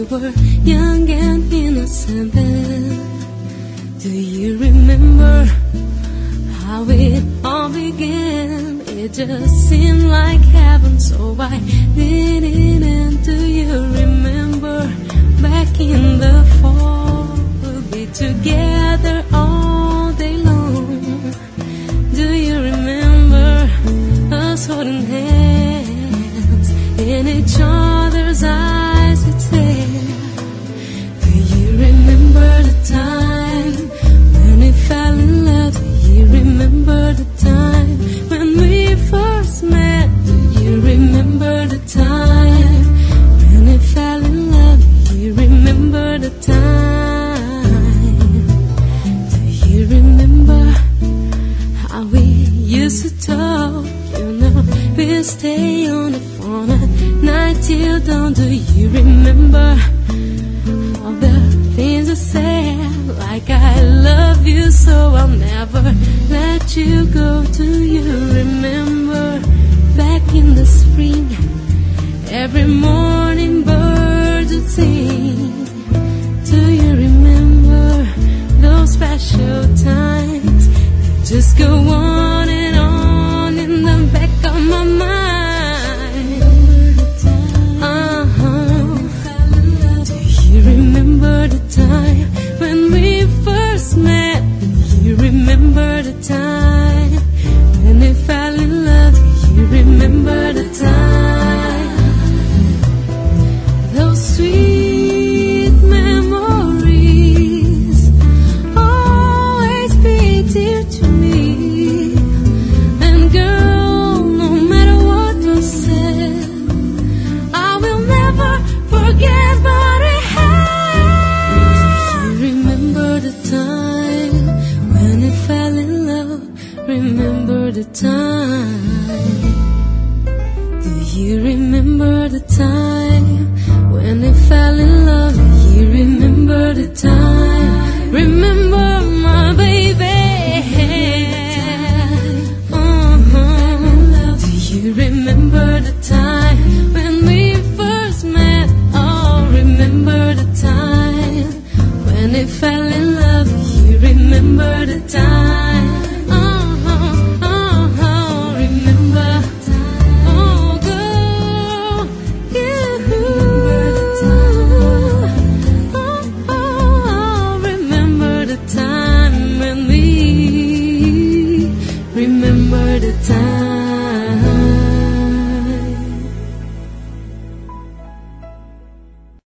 were young and innocent then. Do you remember how it all began? It just seemed like heaven, so why did it end? Do you remember back in the fall, we'll be together all day long? Do you remember us holding hands in each other's eyes? It's there. Do you remember the time when we fell in love? Do you remember the time when we first met? Do you remember the time when we fell in love? Do you remember the time? Do you remember how we used to talk? You know, we'll stay on the phone at night till dawn. Do you remember all the things I said? Like I love you so I'll never let you go. Do you remember back in the spring, every morning birds would sing? Do you remember those special times that just go on and on in the back of my mind? Do you remember the time when we first met? Do you remember the time when we fell in love? Do you remember the time? Those sweet memories always be dear to me. And girl, no matter what was said, I will never forget what it had. Do you remember the time when we fell in love? Remember the time? Do you remember the time when we fell in love? Do you remember the time? Remember my baby? Do you remember the time?